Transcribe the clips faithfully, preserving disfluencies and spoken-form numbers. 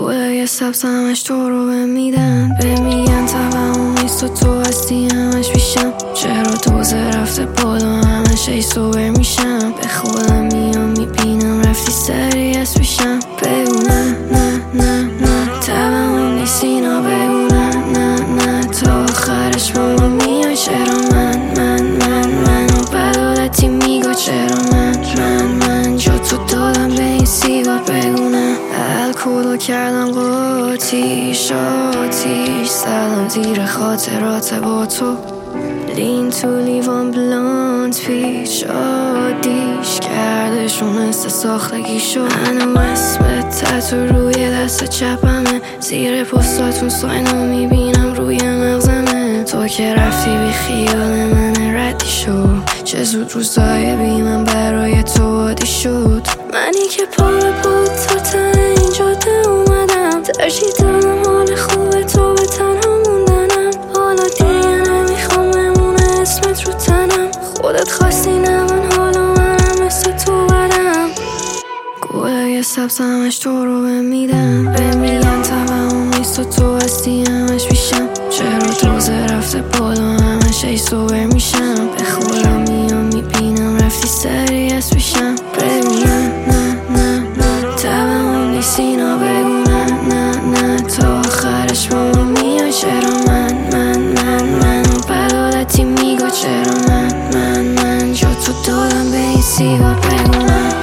گلای سبز همش تو رو به میدن، به میگن تمام نیست و تو هستی همش پیشم. چرا دوزه رفته بالا همش ای سوبر میشم، به خودم میام میبینم رفتی سری از پیشم. بگو نه نه نه نه تمام نیست اینا، بگو نه نه نه تا آخرش با ما میای. چرا من من من من و بدالتی میگو چرا من من من جا تو دادم به این سیگار. بگو نه الکلو کردم قاتیش آتیش زدم زیر خاطرات با تو، لین تو لیوان بلاند پیچ آدیش کردشون است ساختگی شو. منم اسم تتو روی دست چپمه، زیر پستاتون ساینو میبینم روی مغزمه. تو که رفتی بی خیال من ردی شو، چه زود روزای بی من برای تو عادی شد. منی که پا به بود تا تن این جاده اومدم، ترجیح دادم حال خوب تو به تنها موندنم. حالا دیگه نمیخوام بمونه اسمت رو تنم، خودت خواستی نه من، حالا منم مثل تو بدم. گلای سبز همش تو رو به میدن، به میگن تمام نیست و تو هستی همش پیشم. چرا دوزه رفته بالا همش ای سوبر میشم، به خودم میام میبینم رفتی سری از پیشم. بگو نه نه نه نه تمام نیست اینا، بگو نه نه نه تا آخرش با ما میای. چرا من من من من و بدالتی میگو چرا من من من جا تو دادم به این سیگار. بگو نه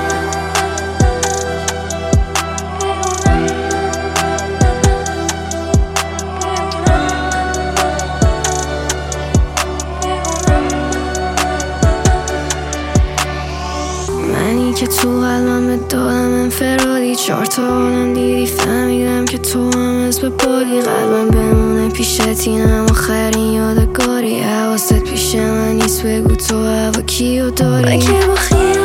منی که تو قلبم به دادم انفرادی، چهار تا آدم دیدی فهمیدم که تو هم از به بادی. قلبم بمونه پیشت اینم آخرین یادگاری، حواست پیش من نیست بگو تو هوا کیو داری. من که با خیلی